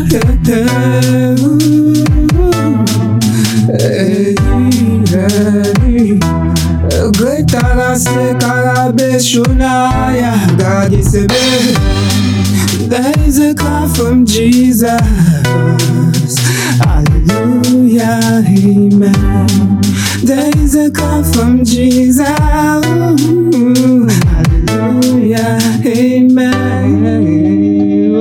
Greater se karabeshunaya. God is a big. There is a call from Jesus. Hallelujah, amen. There is a call from Jesus. Hallelujah, amen.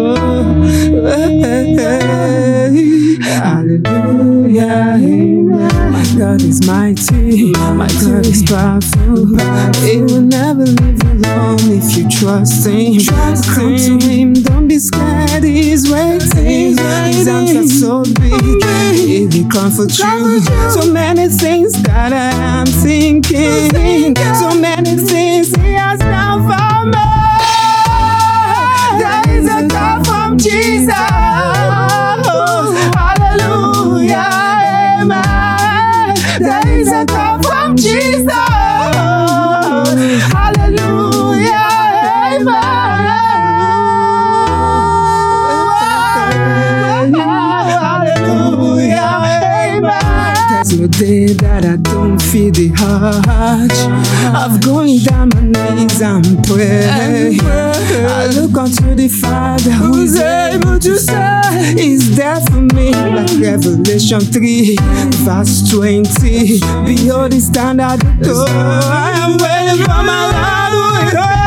Hallelujah, amen. My God is mighty, my God is powerful. He will never leave you alone if you trust Him. Come to Him, don't be scared, He's waiting. His arms are so big, He will comfort you. So many things that I am thinking, so many things He has done for me. There is a call from Jesus. Hallelujah, amen. There is a call from Jesus. Hallelujah, amen. Hallelujah, amen. There's no day that I don't feel the urge of going down my knees and pray. I look unto the Father who's able to save. He's there for me, like Revelation 3, verse 20. Behold, He stand at the door. I am waiting for my Lord who will